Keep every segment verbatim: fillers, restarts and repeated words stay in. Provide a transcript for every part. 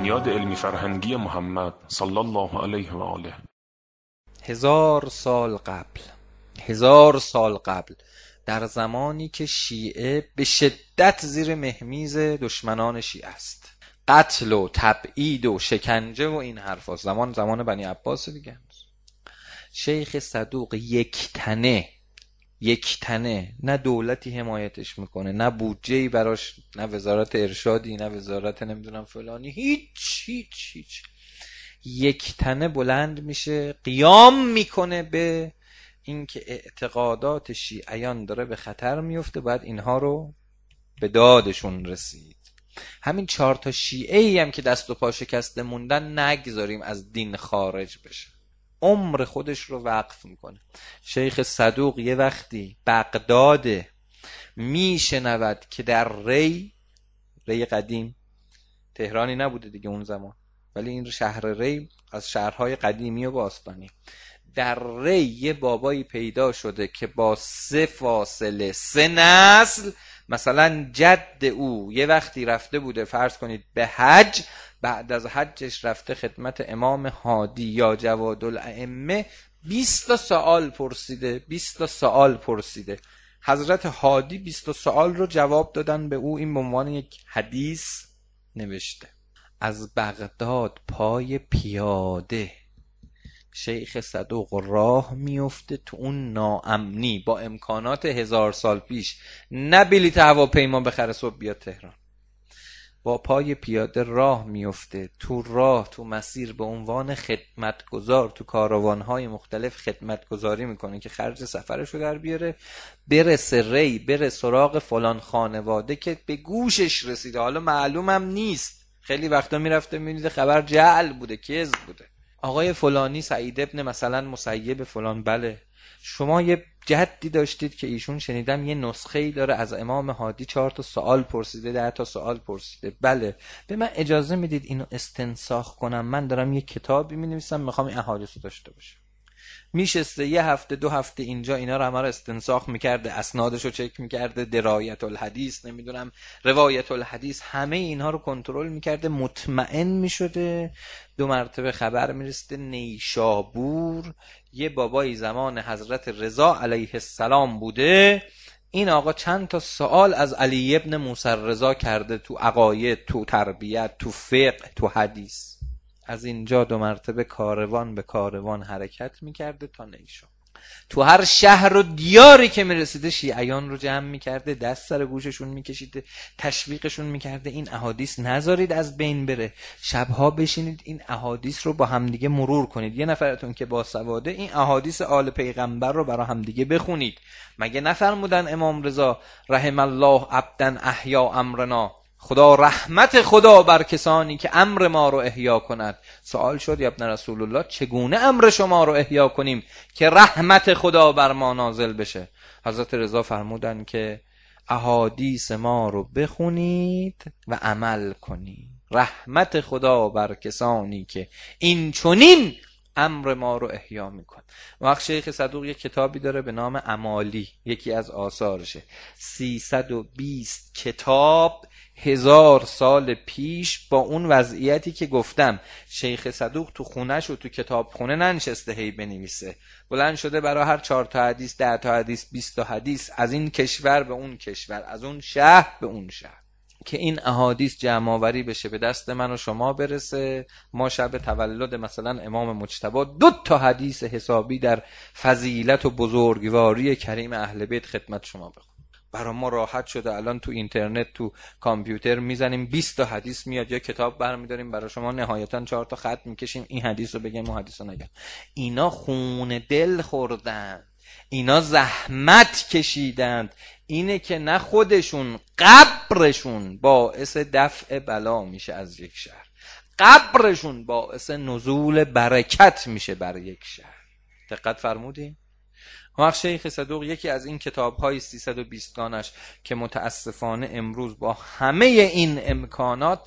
بنیاد علمی فرهنگی محمد صلی الله علیه و آله. هزار سال قبل هزار سال قبل در زمانی که شیعه به شدت زیر مهمیز دشمنان شیعه است، قتل و تبعید و شکنجه و این حرفا، زمان زمان بنی عباس دیگه، شیخ صدوق یک تنه یک تنه نه دولتی حمایتش میکنه، نه بودجه‌ای براش، نه وزارت ارشادی، نه وزارت نمیدونم فلانی، هیچ هیچ هیچ یک تنه بلند میشه، قیام میکنه به اینکه اعتقادات شیعیان داره به خطر میفته، باید اینها رو به دادشون رسید. همین چهار تا شیعه‌ای هم که دست و پا شکسته موندن نگذاریم از دین خارج بشه، عمر خودش رو وقف میکنه. شیخ صدوق یه وقتی بغداد میشنود که در ری ری قدیم، تهرانی نبوده دیگه اون زمان، ولی این شهر ری از شهرهای قدیمی و باستانی، در ری یه بابایی پیدا شده که با سه فاصله سه نسل، مثلا جد او یه وقتی رفته بوده فرض کنید به حج، بعد از حجش رفته خدمت امام هادی یا جوادالائمه، بیست تا سوال پرسیده بیست تا سوال پرسیده حضرت هادی بیست تا سوال رو جواب دادن به او، این به عنوان یک حدیث نوشته. از بغداد پای پیاده شیخ صدوق راه میفته تو اون ناامنی، با امکانات هزار سال پیش، نه بلیط هواپیما بخره صبح بیاد تهران، با پای پیاده راه میفته تو راه تو مسیر به عنوان خدمتگزار تو کاروانهای مختلف خدمتگزاری میکنه که خرج سفرشو در بیاره، برسه ری، بره سراغ فلان خانواده که به گوشش رسیده، حالا معلومم نیست، خیلی وقتا میرفته میبینید خبر جعل بوده، کذب بوده، آقای فلانی سعید ابن مثلا مسیب فلان، بله شما یه جدی داشتید که ایشون شنیدم یه نسخه‌ای داره از امام هادی چهار تا سوال پرسیده، ده تا سوال پرسیده، بله به من اجازه میدید اینو استنساخ کنم، من دارم یه کتابی مینویسم میخوام این احادیث رو داشته باشم. میشسته یه هفته دو هفته اینجا اینا رو همه رو استنساخ میکرده، اسنادش رو چک میکرده، درایت الحدیث نمیدونم روایت الحدیث، همه اینها رو کنترل میکرده، مطمئن میشده. دو مرتبه خبر میرسته نیشابور یه بابایی زمان حضرت رضا علیه السلام بوده، این آقا چند تا سوال از علی ابن موسی رضا کرده تو عقاید، تو تربیت، تو فقه، تو حدیث. از اینجا دو مرتبه کاروان به کاروان حرکت میکرده تا نیشابور. تو هر شهر و دیاری که میرسیده شیعیان رو جمع میکرده، دست سر گوششون میکشیده، تشویقشون میکرده این احادیث نذارید از بین بره، شبها بشینید این احادیث رو با همدیگه مرور کنید، یه نفرتون که با سواده این احادیث آل پیغمبر رو برا همدیگه بخونید. مگه نفرمودن امام رضا رحم الله عبدا احیا امرنا، خدا رحمت خدا بر کسانی که امر ما رو احیا کند. سوال شد یا ابن رسول الله چگونه امر شما رو احیا کنیم که رحمت خدا بر ما نازل بشه؟ حضرت رضا فرمودن که احادیث ما رو بخونید و عمل کنید، رحمت خدا بر کسانی که این چنین امر ما رو احیا میکن. وقت شیخ صدوق یک کتابی داره به نام امالی، یکی از آثارشه، سیصد و بیست کتاب هزار سال پیش، با اون وضعیتی که گفتم شیخ صدوق تو خونش و تو کتاب خونه ننشسته هی بنویسه، بلند شده برای هر چهار تا حدیث، ده تا حدیث، بیست تا حدیث، از این کشور به اون کشور، از اون شهر به اون شهر، که این احادیث جمع آوری بشه به دست من و شما برسه. ما شب تولد مثلا امام مجتبی دو تا حدیث حسابی در فضیلت و بزرگواری کریم اهل بیت خدمت شما بخونم. برای ما راحت شده الان تو اینترنت تو کامپیوتر میزنیم بیست تا حدیث میاد، یا کتاب برمیداریم برای شما نهایتا چهار تا خط میکشیم این حدیث رو بگیم اون حدیث رو نگم. اینا خون دل خوردن، اینا زحمت کشیدند، اینه که نه خودشون، قبرشون باعث دفع بلا میشه از یک شهر، قبرشون باعث نزول برکت میشه بر یک شهر. دقت فرمودین؟ وقت شیخ صدوق یکی از این کتاب‌های سیصد و بیست گانش که متاسفانه امروز با همه این امکانات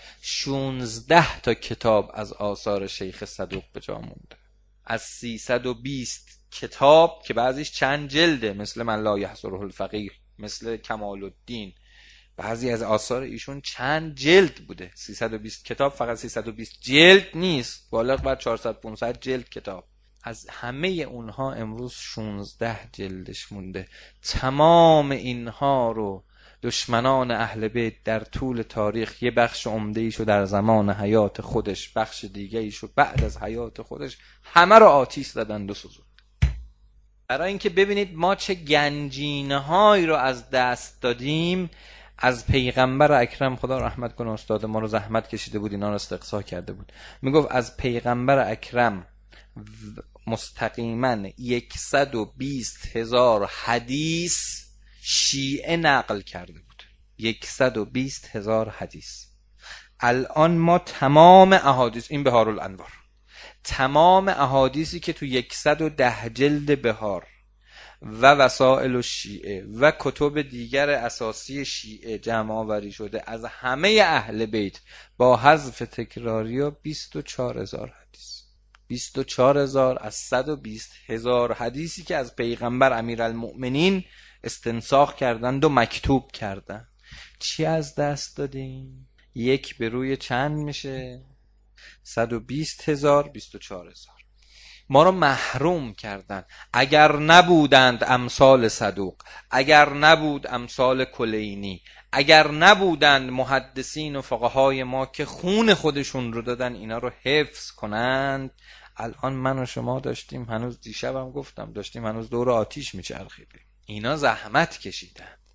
شانزده تا کتاب از آثار شیخ صدوق به جا مونده. از سیصد و بیست کتاب که بعضیش چند جلده، مثل من لا یحصره الفقیه، مثل کمال الدین، بعضی از آثار ایشون چند جلد بوده. سیصد و بیست کتاب، فقط سیصد و بیست جلد نیست، بالغ بر چهارصد پانصد جلد کتاب. از همه اونها امروز شانزده جلدش مونده. تمام اینها رو دشمنان اهل بیت در طول تاریخ یه بخش عمده‌ایشو در زمان حیات خودش، بخش دیگه‌ایشو بعد از حیات خودش، همه رو آتیش زدند و سوزوند. برای اینکه ببینید ما چه گنجینه‌هایی رو از دست دادیم. از پیغمبر اکرم، خدا رحمت کنه استاد ما رو، زحمت کشیده بود اینا رو استقصا کرده بود، میگفت از پیغمبر اکرم مستقیما صد و بیست هزار حدیث شیعه نقل کرده بود. صد و بیست هزار حدیث. الان ما تمام احادیث، این بهار الانوار، تمام احادیثی که تو صد و ده جلد بهار و وسائل الشیعه و کتب دیگر اساسی شیعه جمع آوری شده از همه اهل بیت با حذف تکراری و بیست و چهار هزار حدیث. بیست و چهار هزار از صد و بیست هزار حدیثی که از پیغمبر امیرالمؤمنین استنساخ کردند و مکتوب کردند. چی از دست دادیم؟ یک به روی چند میشه؟ صد و بیست هزار، بیست و چهار هزار. ما رو محروم کردن. اگر نبودند امثال صدوق، اگر نبود امثال کلینی، اگر نبودند محدثین و فقهای ما که خون خودشون رو دادن اینا رو حفظ کنند، الان من و شما داشتیم، هنوز دیشبم گفتم، داشتیم هنوز دور آتیش میچرخیدیم. اینا زحمت کشیدند.